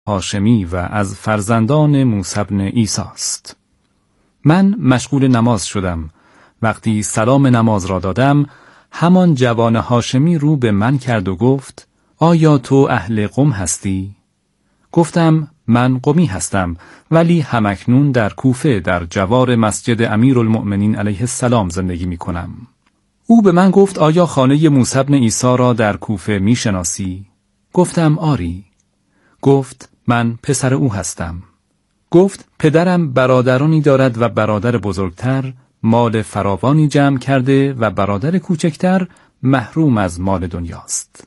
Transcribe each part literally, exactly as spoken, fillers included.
هاشمی و از فرزندان موسی بن عیسی است. من مشغول نماز شدم. وقتی سلام نماز را دادم، همان جوان هاشمی رو به من کرد و گفت: آیا تو اهل قم هستی؟ گفتم: من قمی هستم، ولی همکنون در کوفه در جوار مسجد امیرالمؤمنین علیه السلام زندگی می کنم. او به من گفت: آیا خانه موسی بن عیسی را در کوفه می شناسی؟ گفتم: آری. گفت: من پسر او هستم. گفت: پدرم برادرانی دارد و برادر بزرگتر مال فراوانی جمع کرده و برادر کوچکتر محروم از مال دنیاست.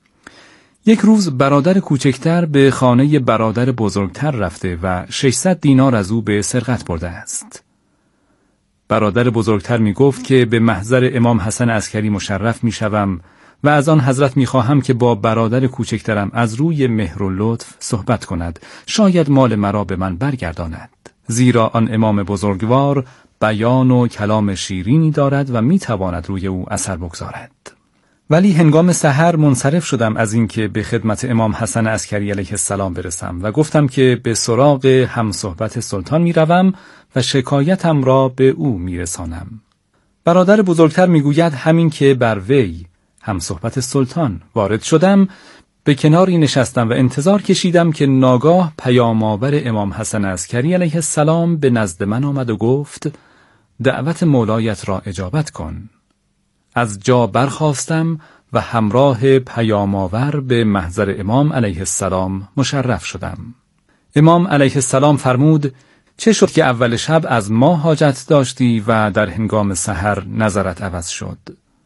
یک روز برادر کوچکتر به خانه برادر بزرگتر رفته و ششصد دینار از او به سرقت برده است. برادر بزرگتر می گفت که به محضر امام حسن عسکری مشرف می شوم و از آن حضرت می خواهم که با برادر کوچکترم از روی مهر و لطف صحبت کند، شاید مال مرا به من برگرداند، زیرا آن امام بزرگوار بیان و کلام شیرینی دارد و می تواند روی او اثر بگذارد. ولی هنگام سحر منصرف شدم از اینکه به خدمت امام حسن عسکری علیه السلام برسم و گفتم که به سراغ همصحبت سلطان می روم و شکایتم را به او می رسانم. برادر بزرگتر می گوید همین که بر وی همصحبت سلطان وارد شدم، به کناری نشستم و انتظار کشیدم که ناگاه پیام‌آور امام حسن عسکری علیه السلام به نزد من آمد و گفت: دعوت مولایت را اجابت کن. از جا برخاستم و همراه پیام‌آور به محضر امام علیه السلام مشرف شدم. امام علیه السلام فرمود: چه شد که اول شب از ما حاجت داشتی و در هنگام سحر نظرت عوض شد؟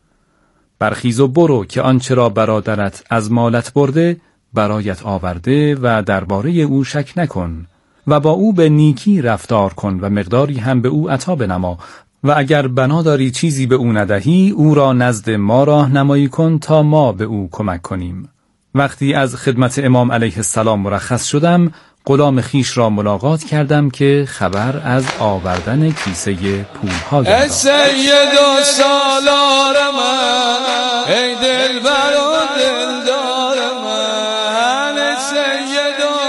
برخیز و برو که آنچه را برادرت از مالت برده برایت آورده و درباره او شک نکن و با او به نیکی رفتار کن و مقداری هم به او عطا بنما و اگر بنا داری چیزی به او ندهی او را نزد ما راهنمایی کن تا ما به او کمک کنیم. وقتی از خدمت امام علیه السلام مرخص شدم، غلام خیش را ملاقات کردم که خبر از آوردن کیسه پول‌ها داد. ای سید و سالار من، ای دلبر و دلدار من، ای سید و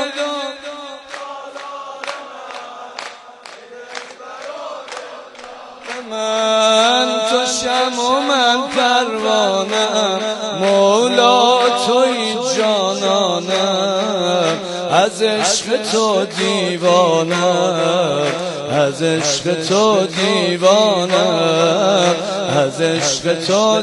من، تو شمع و من پروانه‌ام، مولا توی جانانم، از عشق تو دیوانم، از عشق تو دیوانم، از عشق تو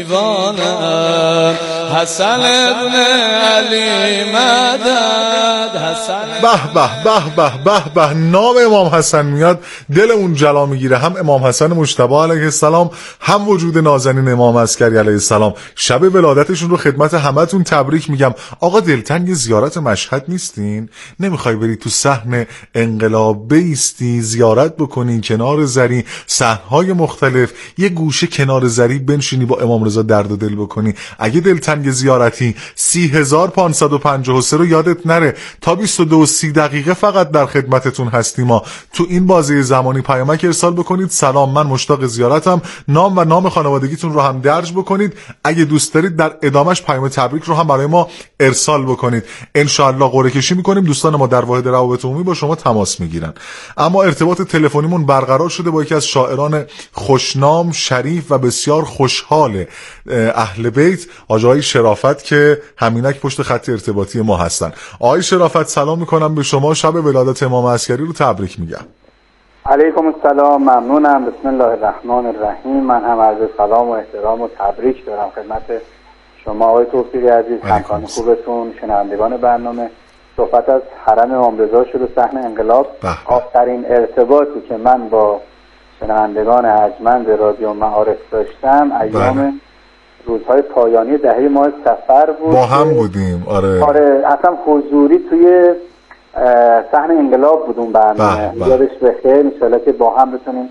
دیوانم. حسن ابن علی مدد، حسن به به به به به به نام امام حسن میاد دلمون جلا میگیره. هم امام حسن مجتبی علیه السلام، هم وجود نازنین امام عسکری علیه السلام. شب ولادتشون رو خدمت همتون تبریک میگم. آقا دلتنگ زیارت مشهد نیستین؟ نمیخوای بری تو صحن انقلاب بیستی، زیارت بکنی، کنار زری صحنهای مختلف، یه گوشه کنار زری بنشینی با امام رضا درد و دل بکنی؟ اگه دلتنگ زیارتی، سی هزار و پانصد و پنجاه و سه رو یادت نره تا بیست و دو و سی دقیقه فقط در خدمتتون هستیم. ما تو این بازه زمانی پیامک ارسال بکنید: سلام، من مشتاق زیارتم، نام و نام خانوادگیتون رو هم درج بکنید. اگه دوست دارید در ادامش پیام تبریک رو هم برای ما ارسال بکنید. ان شاء الله قرعه کشی میکنیم، دوستان ما در واحد روابط عمومی با شما تماس میگیرن. اما ارتباط تلفنیمون برقرار شده با یکی از شاعران خوشنام، شریف و بسیار خوشحال اهل بیت، آقای شرافت، که همینک پشت خط ارتباطی ما هستن. آقای شرافت سلام میکنم به شما، شب ولادت امام عسکری رو تبریک میگم. علیکم السلام، ممنونم. بسم الله الرحمن الرحیم. من هم عرض سلام و احترام و تبریک دارم خدمت شما آقای توفیقی عزیز، همکاران خوبتون، شنوندگان برنامه. صحبت از حرم امام رضا شد و صحن انقلاب. آخرین ارتباطی که من با شنوندگان ارجمند رادیو معارف داشتم ایام بله. روزهای پایانی دهه ماه صفر بود، با هم بودیم. آره آره اصلا حضوری توی صحن انقلاب بود اون برنامه. یادش بخیر، ان شاءالله که با هم بتونیم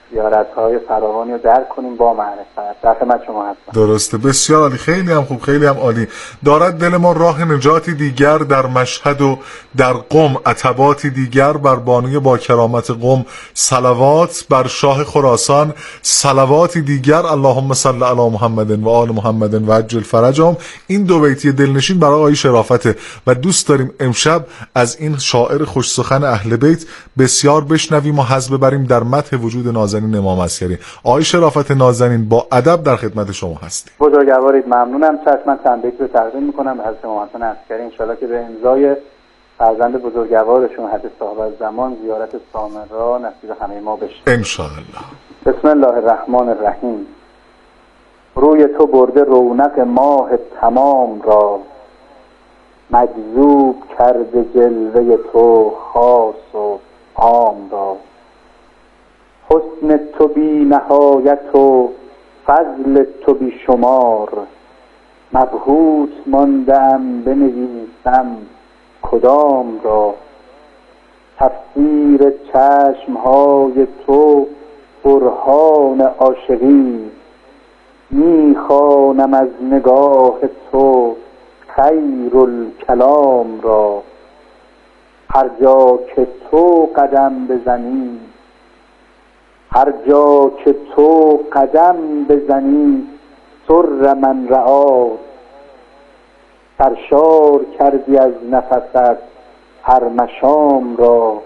زیارت‌های فراوانی رو درک کنیم با معرفت. در خدمت شما هستم. درسته، بسیار عالی، خیلی هم خوب، خیلی هم عالی. دارد دل ما راه نجاتی دیگر در مشهد و در قم، عتباتی دیگر بر بانوی با کرامت قم، صلوات بر شاه خراسان، صلواتی دیگر اللهم صل علی محمد و آل محمد و عجل فرجهم. این دو بیتی دلنشین برای آقای شرافته و دوست داریم امشب از این شاعر خوش سخن اهل بیت بسیار بشنویم و حظ ببریم در مدح وجود نازنین امام عسکری. آقای شرافت نازنین با ادب در خدمت شما هستیم. بزرگوارید، ممنونم. چشم چند بیت رو تقدیم میکنم از امام حسن عسکری، انشالله که به امضای فرزند بزرگوارشون حضرت صاحب زمان زیارت سامرا نصیب همه ما بشه انشاءالله. بسم الله الرحمن الرحیم. روی تو برده رونق ماه تمام را، مجذوب کرده جلوه تو خاص و عام را. حسن تو بی نهایت و فضل تو بی شمار، مبهوت ماندم بنویسم کدام را. تفسیر چشمهای تو برهان عاشقی، میخوانم از نگاه تو خیر الکلام را. هر جا که تو قدم بزنی، هر جا که تو قدم بزنی سر من رعاد. سرشار کردی از نفست هر مشام را.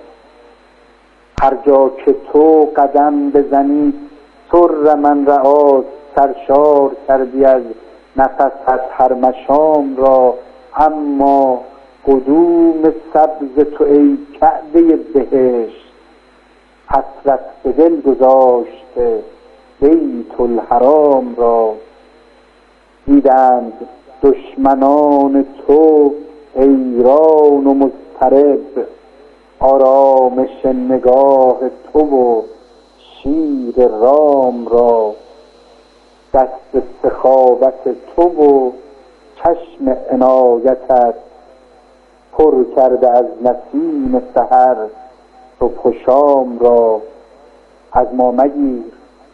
هر جا که تو قدم بزنی سر من رعاد. سرشار کردی از نفست هر مشام را. اما قدوم سبز تو ای کعبه بهشت، حسرت به دل گذاشته بیت الحرام را. دیدند دشمنان تو حیران و مضطرب، آرامش نگاه تو و شیر رام را. دست سخاوت تو و چشم عنایتت، پر کرده از نسیم سحر صبح و شام را. از ما مگیر،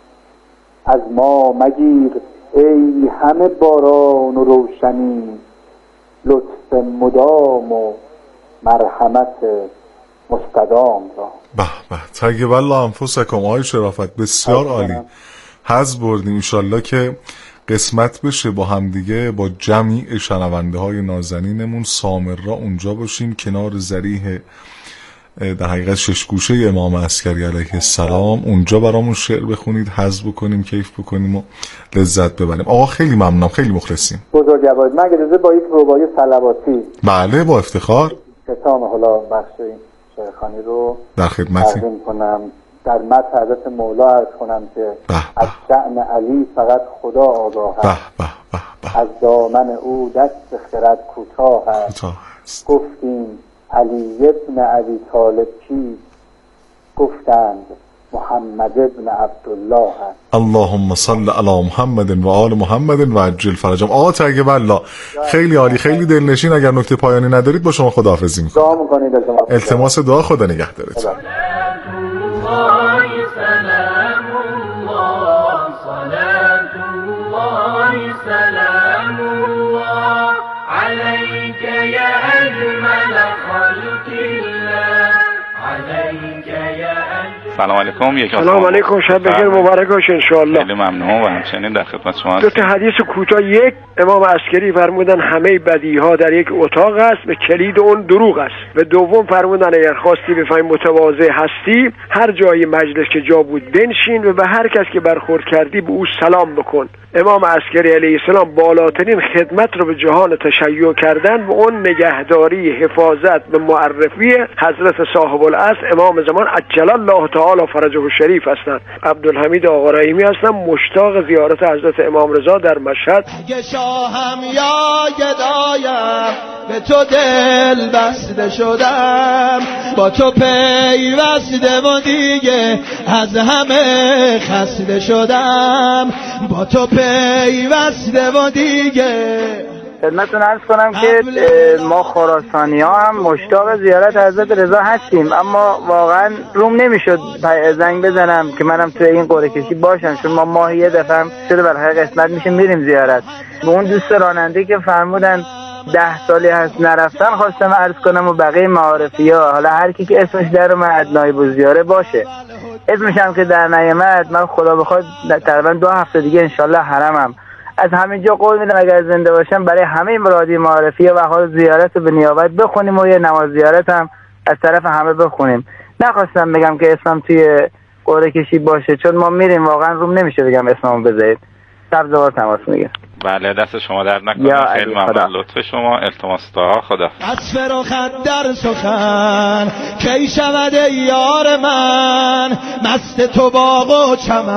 از ما مگیر ای همه باران و روشنی، لطف مدام و مرحمت مستدام را. به به، طیب الله انفسکم. آقای شرافت بسیار عالی، حظ بردیم. انشالله که قسمت بشه با همدیگه با جمعی شنونده های نازنینمون سامرا اونجا باشیم کنار ذریح در حقیقت ششگوشه امام عسکری علیه السلام، اونجا برامون شعر بخونید، حظ بکنیم، کیف بکنیم و لذت ببریم. آقا خیلی ممنونم، خیلی مخلصیم. بزرگوارید، من اجازه با یک رباعی صلواتی بله با افتخار ختام حالا بخش این شیخانی رو در خدمتی تقدیم کنم. در مدح حضرت مولا عرض کنم که از شأن علی فقط خدا آگاه است، از دامن او دست خرد کوتاه است. گفتیم علی ابن ابی طالب کی؟ گفتند محمد ابن عبدالله است. اللهم صل علی محمد و آل محمد و عجل فرجهم. آقا طیب الله خیلی عالی، خیلی دلنشین. اگر نکته پایانی ندارید با شما خداحافظی میکنم. دعا میکنید از ما. التماس دعا، خدا نگهدارتون. سلام علیکم. یک سلام علیکم، شب بخیر، مبارک باشه ان شاء الله. خیلی ممنون و همچنین در خدمت شما دو تا حدیث کوتاه. یک، امام عسکری فرمودن همه بدیها در یک اتاق است و کلید اون دروغ است. و دوم فرمودن اگر خواستی بفهمی متواضع هستی، هر جای مجلس که جا بود بنشین و به هر کس که برخورد کردی به او سلام بکن. امام عسکری علیه السلام بالاترین خدمت رو به جهان تشیع کردن و اون نگهداری، حفاظت به معرفی حضرت صاحب العصر امام زمان عجل الله تعالی فرجه الشریف هستند. عبدالحمید آقا رحیمی هستم، مشتاق زیارت حضرت امام رضا در مشهد. اگه شاهم یا گدایم، به تو دل بسته شدم، با تو پیوسته و دیگه از همه خسته شدم، با تو پیوسته و دیگه خدمتتون عرض کنم که ما خراسانی ها هم مشتاق زیارت حضرت رضا هستیم، اما واقعا روم نمیشد زنگ بزنم که منم توی این قرعه کشی باشم، چون ما ماهی یه دفعه هم شده برای قسمت میشه میریم زیارت. به اون دوست راننده که فرمودن ده سالی هست نرفتن خواستم عرض کنم و بقیه معارفی ها، حالا هر کی که اسمش در اومد نایب الزیاره باشه، اسمش هم که در نیامد من خدا بخواد تقریبا دو هفته دیگه انشالله حرمم. از همینجا قول میدم اگر زنده باشم برای همه مرادی معارفی و حال زیارت رو به نیابت بخونیم و یه نماز زیارت هم از طرف همه بخونیم. نخواستم بگم که اسمم توی قرعه کشی باشه، چون ما میریم واقعا روم نمیشه بگم اسممو بذارید. سبزوار تماس میگیرم. بله دست شما در نکنه. خیلی ممنون لطف شما. التماس دعا. خدا از فراخت در سخن کی شود ای یار من، مست تو باغ و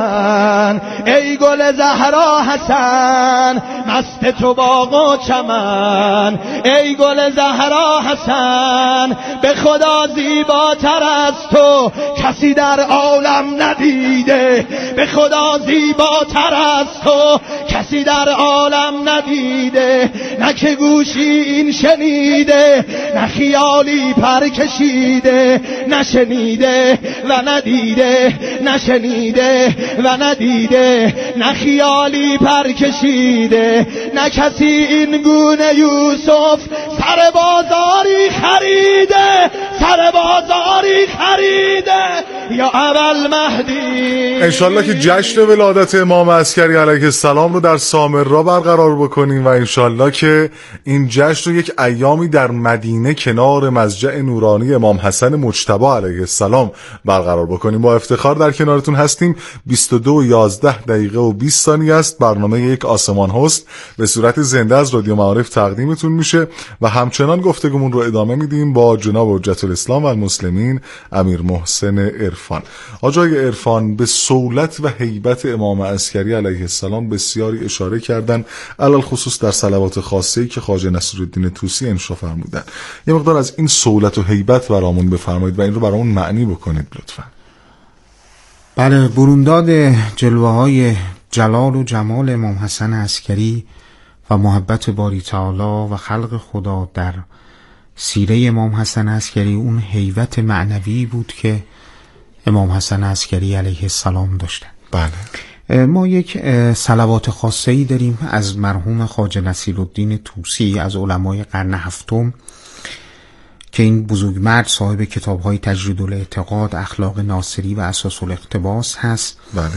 چمن ای گل زهرا حسن، مست تو باغ و چمن ای گل زهرا حسن، به خدا زیباتر از تو کسی در عالم ندیده، به خدا زیباتر از تو کسی در عالم ندیده، نه که گوشی این شنیده نه خیالی پر کشیده، نشنیده و ندیده، نشنیده و ندیده، نه خیالی پر کشیده، نه کسی این گونه یوسف سر بازاری خریده، سر بازاری خریده یا اول مهدی. انشالله که جشن ولادت امام عسکری علیه السلام رو در سامرا برقرار بکنیم و انشالله که این جشن رو یک ایامی در مدینه کنار مسجد نورانی امام حسن مجتبی علیه السلام برقرار بکنیم. با افتخار در کنارتون هستیم. بیست و دو و یازده دقیقه و بیست ثانیه است. برنامه یک آسمان هست به صورت زنده از رادیو معارف تقدیمتون میشه و همچنان گفتگومون رو ادامه میدیم با جناب حجت الاسلام و المسلمین امیر محسن عرفان. آقای عرفان، به صولت و هیبت امام عسکری علیه السلام بسیاری اشاره کردن، علل خصوص در صلوات خاصه‌ای که خواجه نصیرالدین طوسی انشا فرمودن. یه مقدار از این صولت و هیبت برامون بفرمایید و این رو برامون معنی بکنید لطفا. بله، برونداد جلوه‌های جلال و جمال امام حسن عسکری و محبت باری تعالی و خلق خدا در سیره امام حسن عسکری اون هیبت معنوی بود که امام حسن عسکری علیه السلام داشتن. بله، ما یک صلوات خاصه‌ای داریم از مرحوم خواجه نصیرالدین طوسی از علمای قرن هفتم که این بزرگمرد صاحب کتاب‌های تجرید الاعتقاد، اخلاق ناصری و اساس الاقتباس هست. بله.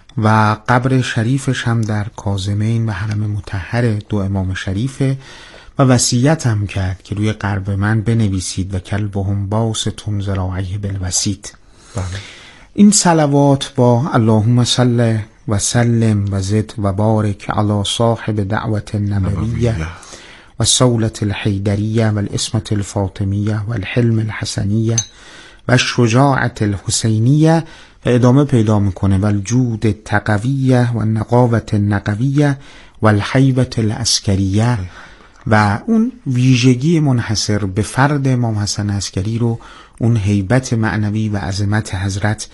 و قبر شریفش هم در کاظمین و حرم مطهر دو امام شریفه و وصیت هم کرد که روی قرب من بنویسید و کلبهم باسطون ذراعیه بالوسیط. بله. این صلوات با اللهم صل و سلم و زد و بارک علی صاحب دعوت النبویه و صولت الحیدریه و الاسمت الفاطمیه و الحلم الحسنیه و شجاعت الحسینیه و ادامه پیدا میکنه و الجود التقویه و النقاوت النقویه و الحیبت العسکریه و اون ویژگی منحصر به فرد امام حسن عسکری رو اون هیبت معنوی و عظمت حضرت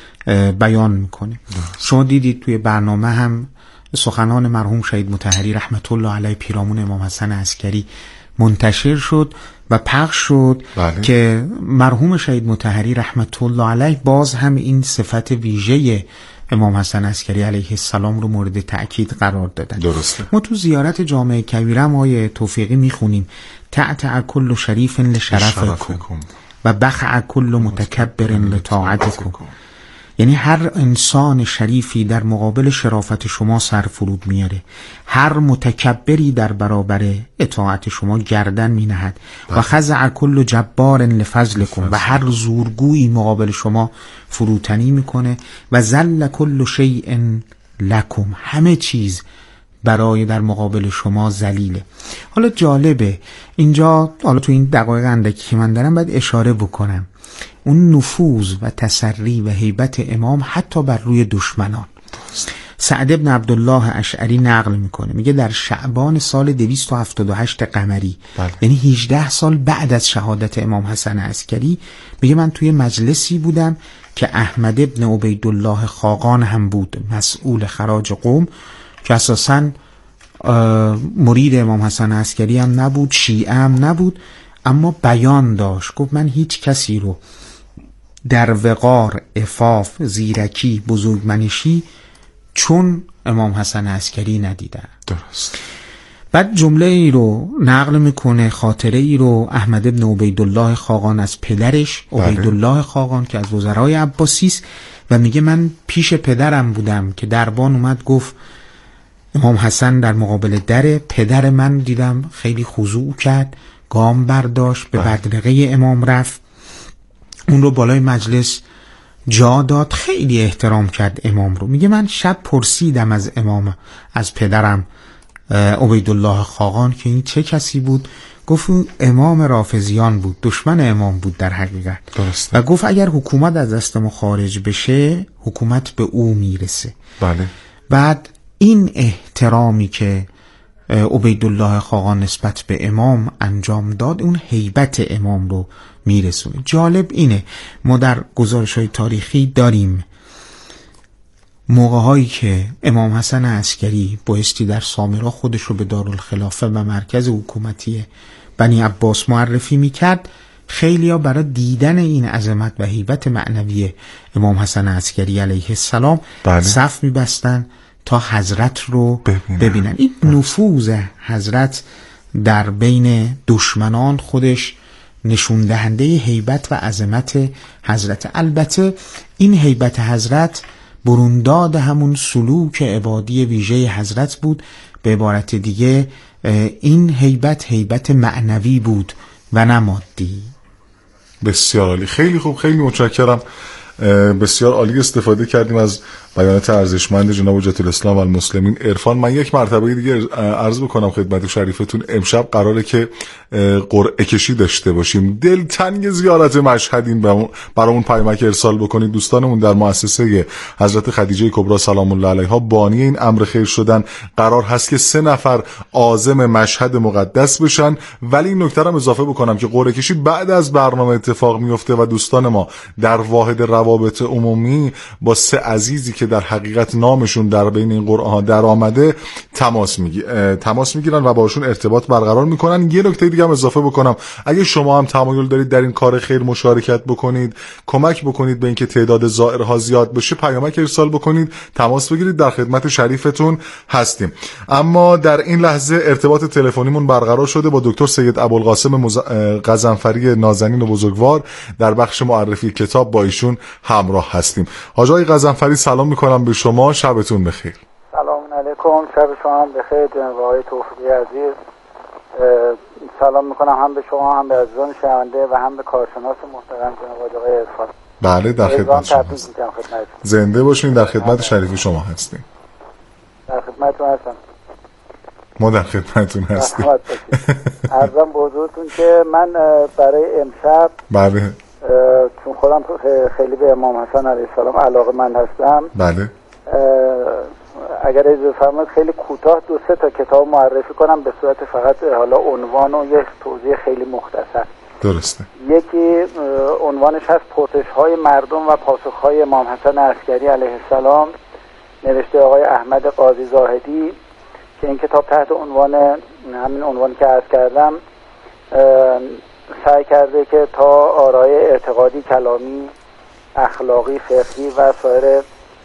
بیان میکنه. شما دیدید توی برنامه هم سخنان مرحوم شهید مطهری رحمت الله علیه پیرامون امام حسن عسکری منتشر شد و پخش شد. بله. که مرحوم شهید مطهری رحمت الله علیه باز هم این صفت ویژه امام حسن عسکری علیه السلام رو مورد تأکید قرار دادن. درسته. ما تو زیارت جامع کبیره آیه توفیقی میخونیم تعتع کل شریف لشرفکم و بخع کل متکبر لطاعتکم، یعنی هر انسان شریفی در مقابل شرافت شما سر فرود میاره، هر متکبری در برابر اطاعت شما گردن مینهد و خضع کل جبار لفضلکم و هر زورگویی مقابل شما فروتنی میکنه و ذل کل شیء لکم، همه چیز برای در مقابل شما ذلیله. حالا جالبه اینجا، حالا تو این دقایق اندکی که من دارم باید اشاره بکنم اون نفوذ و تسری و هیبت امام حتی بر روی دشمنان. سعد ابن عبدالله اشعری نقل میکنه، میگه در شعبان سال دویست و هفتاد و هشت قمری، بله. یعنی هجده سال بعد از شهادت امام حسن عسکری، میگه من توی مجلسی بودم که احمد ابن عبیدالله خاقان هم بود مسئول خراج قوم، که اساساً مرید امام حسن عسکری هم نبود، شیعه هم نبود، اما بیان داشت. گفت من هیچ کسی رو در وقار، عفاف، زیرکی، بزرگمنشی چون امام حسن عسکری ندیدم. درست. بعد جمله ای رو نقل میکنه، خاطره ای رو احمد ابن عبیدالله خاقان از پدرش، عبیدالله خاقان که از وزرای عباسی است، و میگه من پیش پدرم بودم که دربان اومد گفت امام حسن در مقابل در، پدر من دیدم خیلی خضوع کرد، گام برداشت، به بدرقه امام رفت، اون رو بالای مجلس جا داد، خیلی احترام کرد امام رو. میگه من شب پرسیدم از امام، از پدرم عبیدالله خاقان که این چه کسی بود؟ گفت امام رافضیان بود، دشمن امام بود در حقیقت. درسته. و گفت اگر حکومت از دست ما خارج بشه حکومت به او میرسه. بله. بعد این احترامی که عبیدالله خاقان نسبت به امام انجام داد اون هیبت امام رو میرسونه. جالب اینه ما در گزارش‌های تاریخی داریم موقع هایی که امام حسن عسکری بایستی در سامرا خودش رو به دارالخلافه و مرکز حکومتی بنی عباس معرفی میکرد، خیلی ها برای دیدن این عظمت و هیبت معنوی امام حسن عسکری علیه السلام بله. صف میبستن تا حضرت رو ببینن, ببینن. این نفوذ حضرت در بین دشمنان خودش نشون دهنده هیبت و عظمت حضرت. البته این هیبت حضرت برونداد همون سلوک عبادی ویژه حضرت بود. به عبارت دیگه این هیبت هیبت معنوی بود و نه مادی. بسیار عالی، خیلی خوب، خیلی متشکرم. بسیار عالی استفاده کردیم از بیانات ارزشمند جناب حجت الاسلام و المسلمین عرفان. من یک مرتبه دیگه عرض بکنم خدمت شریفتون، امشب قراره که قرعه کشی داشته باشیم. دلتنگ زیارت مشهدین برامون پیامک ارسال بکنید. دوستانمون در مؤسسه حضرت خدیجه کبری سلام الله علیها بانی این امر خیر شدن. قرار هست که سه نفر عازم مشهد مقدس بشن، ولی این نکته رو اضافه بکنم که قرعه کشی بعد از برنامه اتفاق میفته و دوستان ما در واحد روابط عمومی با سه عزیزی که در حقیقت نامشون در بین این قرعه ها در آمده تماس میگی تماس میگیرن و باشون ارتباط برقرار میکنن. یه نکته دیگه هم اضافه بکنم، اگه شما هم تمایل دارید در این کار خیر مشارکت بکنید، کمک بکنید به اینکه تعداد زائرها زیاد بشه، پیامک ارسال بکنید، تماس بگیرید، در خدمت شریفتون هستیم. اما در این لحظه ارتباط تلفنیمون برقرار شده با دکتر سید ابوالقاسم مز... غضنفری نازنین و بزرگوار. در بخش معرفی کتاب با ایشون همراه هستیم. حاج آقای غضنفری سلام میکنم به شما، شبتون بخیر. سلام علیکم، شب شما هم بخیر جناب آقای توفیقی عزیز. سلام میکنم هم به شما هم به عزیزان شنونده و هم به کارشناس محترم جناب آقای عرفان. بله در خدمت شما هستیم. زنده باشین، در خدمت شریف شما هستیم. در خدمتتون هستم. ما در خدمتتون هستیم. عرضم به حضورتون که من برای امشب بله چون خودم خیلی به امام حسن علیه السلام علاقه‌مند هستم، بله اگر اجازه فرمایید خیلی کوتاه دو سه تا کتاب معرفی کنم به صورت فقط حالا عنوان و یک توضیح خیلی مختصر. درسته. یکی عنوانش هست پرسش‌های مردم و پاسخ‌های امام حسن عسکری علیه السلام، نوشته آقای احمد قاضی زاهدی، که این کتاب تحت عنوان همین عنوانی که عرض کردم سعی کرده که تا آرای اعتقادی، کلامی، اخلاقی، فقهی و سایر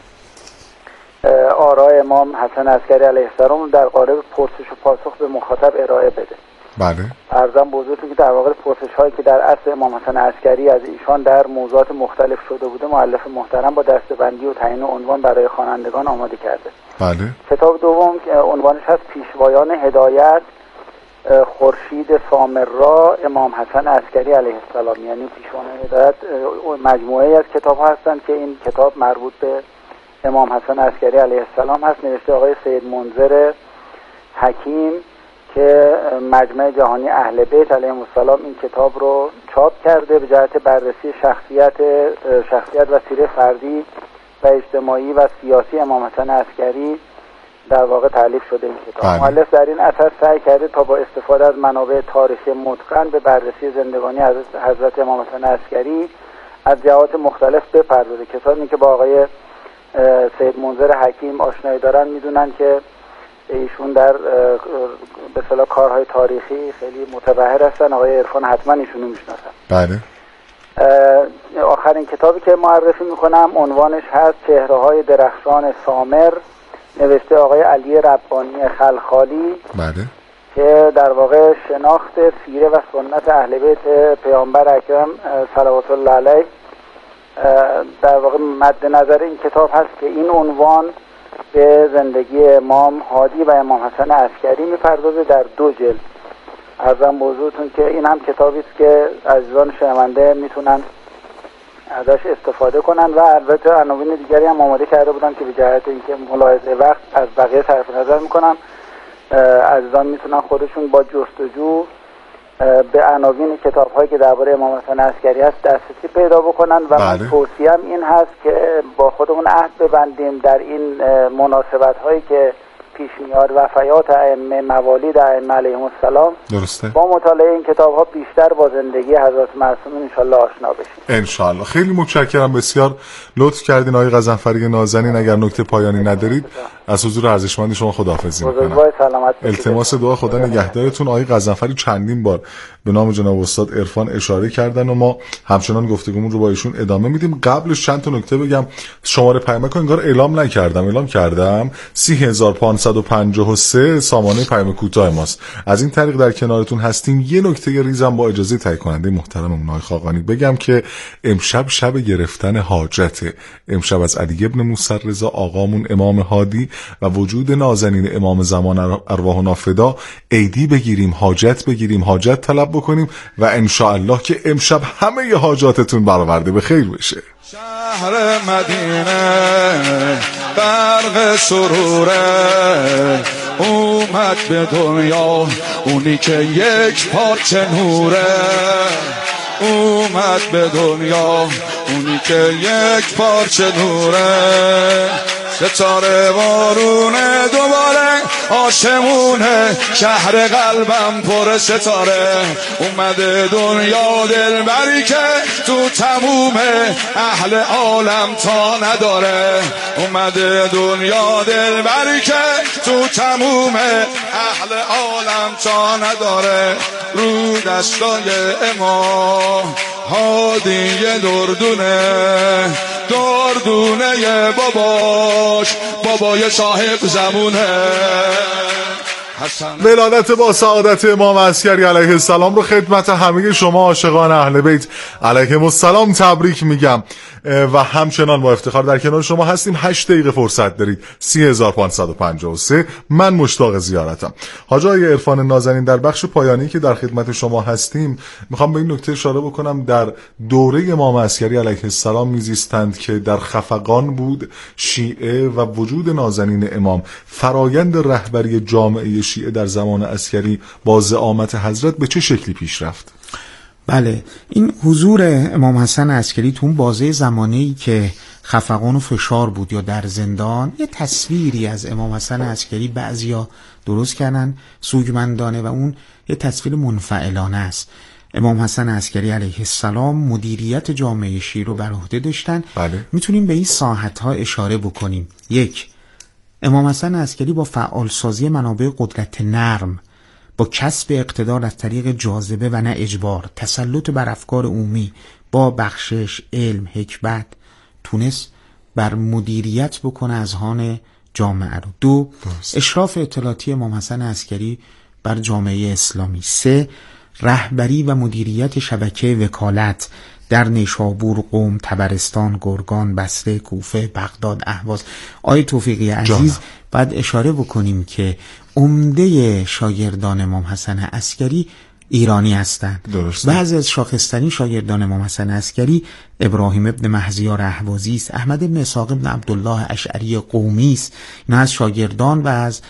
آرای امام حسن عسکری علیه السلام در قالب پرسش و پاسخ به مخاطب ارائه بده. بله. عرضم به حضورتون که در واقع پرسش هایی که در اصل امام حسن عسکری از ایشان در موضوعات مختلف شده بوده، مؤلف محترم با دسته‌بندی و تعیین عنوان برای خوانندگان آماده کرده. بله. کتاب دوم که عنوانش هست پیشوایان هدایت، خورشید سامرا، امام حسن عسکری علیه السلام، یعنی پیشوایان هدایت مجموعه از کتاب ها هستند که این کتاب مربوط به امام حسن عسکری علیه السلام هست، نوشته آقای سید منذر حکیم که مجمع جهانی اهل بیت علیهم السلام این کتاب رو چاپ کرده به جهت بررسی شخصیت شخصیت و سیره فردی و اجتماعی و سیاسی امام حسن عسکری در واقع تألیف شده این کتاب. مؤلف در این اثر سعی کرده تا با استفاده از منابع تاریخی متقن به بررسی زندگانی حضرت امام حسن عسکری از جهات مختلف بپردازه. کسانی که با آقای سید منذر حکیم آشنایی دارن میدونن که ایشون در به اصطلاح کارهای تاریخی خیلی متبحر هستن. آقای عرفان حتما ایشونو میشناسن. بله. آخرین کتابی که معرفی میکنم عنوانش هست چهره‌های درخشان سامر، نوشته آقای علی ربانی خلخالی. بله. که در واقع شناخت سیره و سنت اهل بیت پیامبر اکرم صلوات الله علیه در واقع مد نظر این کتاب هست که این عنوان به زندگی امام هادی و امام حسن عسکری میپردازه در دو جلد. عرضم بحضورتون که این هم کتابی است که عزیزان شنونده میتونن ازش استفاده کنن و البته عناوین دیگری هم آماده کرده بودن که به جهت اینکه ملاحظه وقت از بقیه صرف نظر میکنم، عزیزان میتونن خودشون با جستجو به عناوین کتاب هایی که درباره امام حسن عسکری هست دسترسی پیدا بکنن و بله. من توصیه‌ام این هست که با خودمون عهد ببندیم در این مناسبت هایی که پیش میاد وفیات ائمه موالید ائمه علیهم السلام، درسته، با مطالعه این کتاب ها بیشتر با زندگی حضرت معصومین انشالله آشنا بشیم. انشالله. خیلی متشکرم، بسیار لطف کردین آقای غضنفری نازنین. اگر نکته پایانی ندارید از حضور ارزشمند شما خداحافظی میکنم. التماس دعا خدا نگهدارتون. آقای غضنفری چندین بار به نام جناب استاد عرفان اشاره کردن و ما همچنان گفتگومون رو با ایشون ادامه میدیم. قبلش چند تا نکته بگم. شماره پیامک رو انگار اعلام نکردم، اعلام کردم. سی هزار و پانصد و پنجاه و سه سامانه پیام کوتاه ماست. از این طریق در کنارتون هستیم. یه نکته ریزم با اجازه تهیه کننده محترم آقای خاقانی بگم که امشب شب گرفتن حاجته. امشب از علی ابن موسی رضا آقامون امام هادی و وجود نازنین امام زمان ارواحنا فدا عیدی بگیریم، حاجت بگیریم، حاجت طلب بکنیم و انشاءالله که امشب همه ی حاجاتتون برآورده به خیر بشه. شهر مدینه غرق سروره، اومد به دنیا اونی که یک پارچه نوره، اومد به دنیا اونی که یک پارچه نوره، ستاره بارونه دوباره آسمونه، شهر قلبم پر ستاره، اومده دنیا دلبری که تو تموم اهل عالم تا نداره، اومده دنیا دلبری که تو تموم اهل عالم تا نداره، رو دستای امام هادی دردونه، دردونه باباش بابای صاحب زمونه. ولادت با سعادت امام عسکری علیه السلام رو خدمت همه شما عاشقان اهل بیت علیهم السلام تبریک میگم و همچنان با افتخار در کنار شما هستیم. هشت دقیقه فرصت دارید. سی هزار و پانصد و پنجاه و سه. من مشتاق زیارتم. حاج آقای عرفان نازنین، در بخش پایانی که در خدمت شما هستیم میخوام به این نکته اشاره بکنم. در دوره امام عسکری علیه السلام میزیستند که در خفقان بود شیعه و وجود نازنین امام. فرایند رهبری جامعه شیعه در زمان عسکری با زعامت حضرت به چه شکلی پیش رفت؟ بله، این حضور امام حسن عسکری تو اون بازه زمانه‌ای که خفقان و فشار بود یا در زندان، یه تصویری از امام حسن عسکری بعضیا درست کردن سوگمندانه و اون یه تصویر منفعلانه است. امام حسن عسکری علیه السلام مدیریت جامعه شیعه رو بر عهده داشتن. بله. میتونیم به این ساحت‌ها اشاره بکنیم. یک، امام حسن عسکری با فعالسازی منابع قدرت نرم، با کسب اقتدار از طریق جاذبه و نه اجبار، تسلط بر افکار عمومی، با بخشش، علم، حکمت، تونست بر مدیریت بکنه اذهان جامعه رو. دو، اشراف اطلاعاتی امام حسن عسکری بر جامعه اسلامی. سه، رهبری و مدیریت شبکه وکالت در نیشابور، قم، طبرستان، گرگان، بصره، کوفه، بغداد، اهواز. آقای توفیقی عزیز، بعد اشاره بکنیم که عمده شاگردان امام حسن عسکری ایرانی هستند. بعضی از شاخص‌ترین شاگردان امام حسن عسکری ابراهیم ابن مهزیار اهوازی است، احمد ابن اسحاق ابن عبدالله اشعری قومی است. اینا از شاگردان و از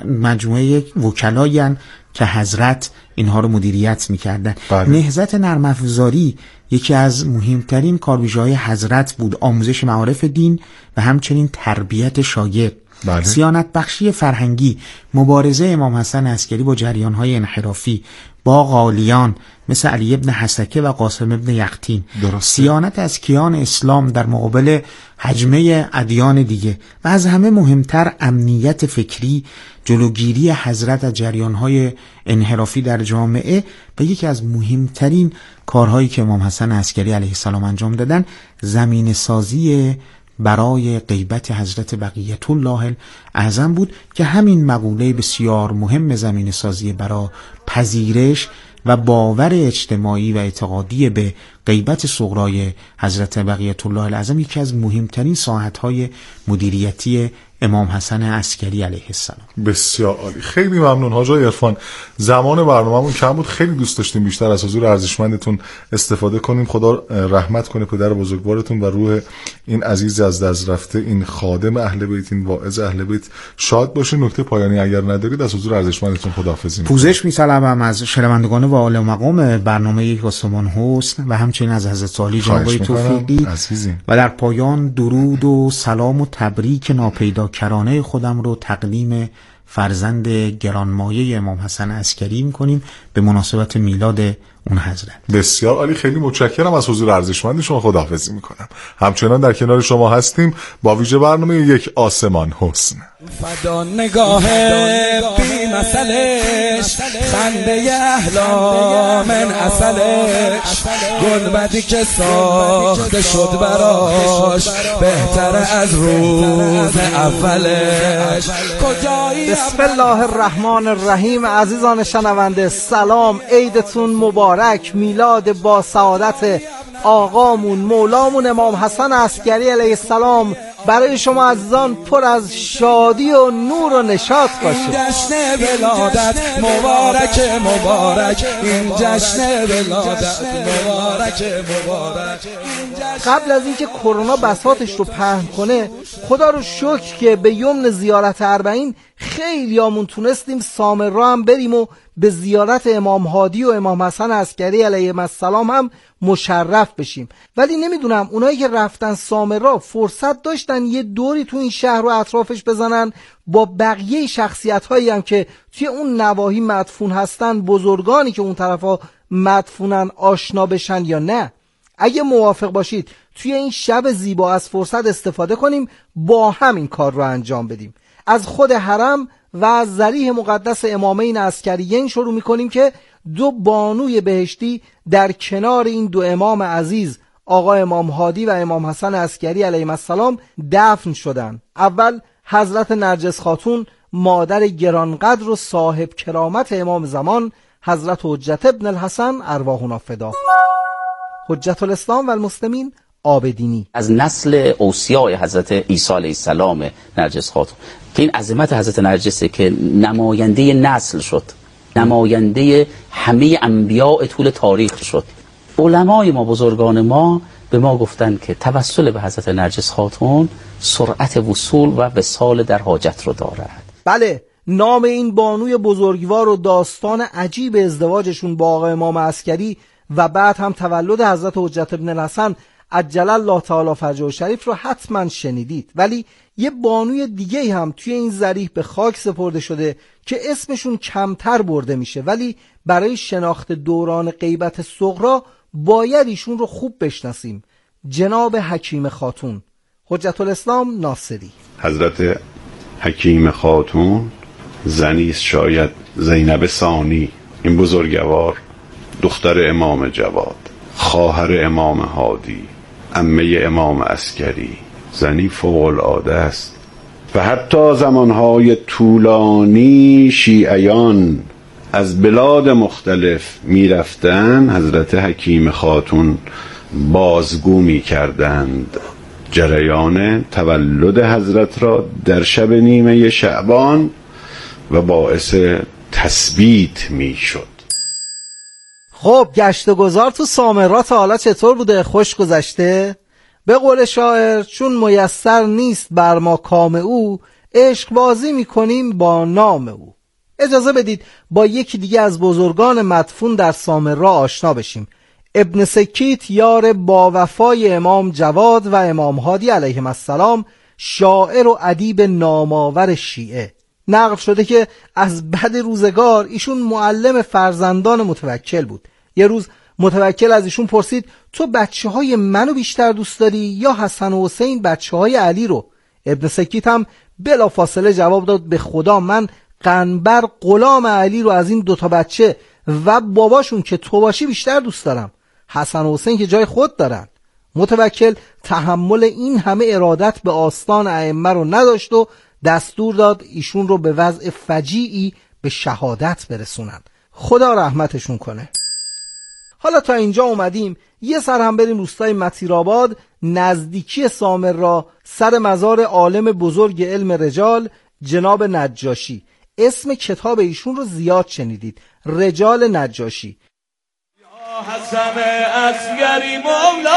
مجموعه وکلایان که حضرت اینها رو مدیریت می‌کردند. نهضت نرم افزاری یکی از مهمترین کارویژه‌های حضرت بود، آموزش معارف دین و همچنین تربیت شاگرد. بله. صیانت بخشی فرهنگی، مبارزه امام حسن عسکری با جریان‌های انحرافی، با غالیان مثل علی ابن حسکه و قاسم ابن یقطین، صیانت از کیان اسلام در مقابل هجمه ادیان دیگه و از همه مهمتر امنیت فکری، جلوگیری حضرت از جریان‌های انحرافی در جامعه و یکی از مهمترین کارهایی که امام حسن عسکری علیه السلام انجام دادن زمین سازی برای غیبت حضرت بقیت الله اعظم بود که همین مقوله بسیار مهم زمین سازی برای پذیرش و باور اجتماعی و اعتقادی به غیبت صغرای حضرت بقیت الله الاعظم یکی از مهمترین ساعت‌های مدیریتی امام حسن عسکری علیه السلام. بسیار عالی، خیلی ممنون حاج عرفان. زمان برنامه‌مون کم بود، خیلی دوست داشتیم بیشتر از حضور ارزشمندتون استفاده کنیم. خدا رحمت کنه پدر بزرگوارتون و روح این عزیز از دست رفته، این خادم اهل بیت، این واعظ اهل بیت شاد باشه. نکته پایانی اگر ندارید از حضور ارزشمندتون خداحافظی می‌کنم. پوزش می‌طلبم از شنوندگان و عالی مقام برنامه یک آسمان حسن و همچنین از حضرت عالی جناب توفیقی و در پایان درود و سلام و تبریک ناپیدا کرانه خودم رو تقدیم فرزند گرانمایه امام حسن عسکری میکنیم به مناسبت میلاد اون حضرت. بسیار عالی، خیلی متشکرم از حضور ارزشمند شما، خداحافظی میکنم. همچنان در کنار شما هستیم با ویژه برنامه یک آسمان حسن. فدا نگاه بی مثلش، خنده احلام من اصلش، گلبدی که ساخته شد براش بهتر از روز اولش. بسم الله الرحمن الرحیم. عزیزان شنونده سلام، عیدتون مبارک. میلاد با سعادت آقامون مولامون امام حسن عسکری علیه السلام برای شما عزیزان پر از شادی و نور و نشاط باشه. این جشن ولادت مبارک مبارک، این جشن ولادت مبارک مبارک. قبل از اینکه کرونا بساطش رو پهن کنه، خدا رو شکر که به یمن زیارت اربعین خیلیامون تونستیم سامرا هم بریم و به زیارت امام هادی و امام حسن عسکری علیهم السلام هم مشرف بشیم. ولی نمیدونم اونایی که رفتن سامرا فرصت داشتن یه دوری تو این شهر و اطرافش بزنن با بقیه شخصیت هایی هم که توی اون نواحی مدفون هستن، بزرگانی که اون طرفا مدفونن، آشنا بشن یا نه؟ اگه موافق باشید توی این شب زیبا از فرصت استفاده کنیم با همین کار رو انجام بدیم. از خود حرم و از ضریح مقدس امامین عسکریین شروع میکنیم که دو بانوی بهشتی در کنار این دو امام عزیز آقا امام هادی و امام حسن عسکری علیهم السلام دفن شدند. اول حضرت نرجس خاتون مادر گرانقدر و صاحب کرامت امام زمان حضرت حجت ابن الحسن ارواحنا فدا، حجت الاسلام و المسلمین عابدینی، از نسل اوصیاء حضرت عیسی علیه السلام نرجس خاتون که این عظمت حضرت نرجسه که نماینده نسل شد، نماینده همه انبیاء طول تاریخ شد. علمای ما، بزرگان ما به ما گفتن که توسل به حضرت نرجس خاتون سرعت وصول و وصال در حاجت رو دارد. بله، نام این بانوی بزرگوار و داستان عجیب ازدواجشون با آقا امام عسکری و بعد هم تولد حضرت حجت ابن الحسن عجل الله تعالی فرجه شریف رو حتما شنیدید. ولی یه بانوی دیگه هم توی این ذریح به خاک سپرده شده که اسمشون کمتر برده میشه، ولی برای شناخت دوران غیبت صغرا باید ایشون رو خوب بشناسیم. جناب حکیم خاتون حجت الاسلام ناصری. حضرت حکیم خاتون زنی شاید زینب ثانی، این بزرگوار دختر امام جواد، خواهر امام هادی، عمه امام عسکری، زنی فوق العاده است. و حتی زمانهای طولانی شیعیان از بلاد مختلف می رفتن، حضرت حکیم خاتون بازگو می کردند جریان تولد حضرت را در شب نیمه شعبان و باعث تثبیت می شد. خب گشت و گذار تو سامرا تا حالا چطور بوده؟ خوش گذشته؟ به قول شاعر چون میسر نیست بر ما کام او، عشق بازی میکنیم با نام او. اجازه بدید با یکی دیگه از بزرگان مدفون در سامرا آشنا بشیم. ابن سکیت، یار با وفای امام جواد و امام هادی علیهم السلام، شاعر و ادیب نامآور شیعه. نقل شده که از بد روزگار ایشون معلم فرزندان متوکل بود. یه روز متوکل از ایشون پرسید تو بچه های منو بیشتر دوست داری یا حسن و حسین بچه های علی رو؟ ابن سکیت هم بلا فاصله جواب داد به خدا من قنبر غلام علی رو از این دوتا بچه و باباشون که تو باشی بیشتر دوست دارم. حسن و حسین که جای خود دارن. متوکل تحمل این همه ارادت به آستان ائمه رو نداشت و دستور داد ایشون رو به وضع فجیعی به شهادت برسونن. خدا رحمتشون کنه. حالا تا اینجا اومدیم یه سر هم بریم روستای متیرآباد نزدیکی سامرا سر مزار عالم بزرگ علم رجال جناب نجاشی. اسم کتاب ایشون رو زیاد شنیدید، رجال نجاشی. یا حسن اصغری مولا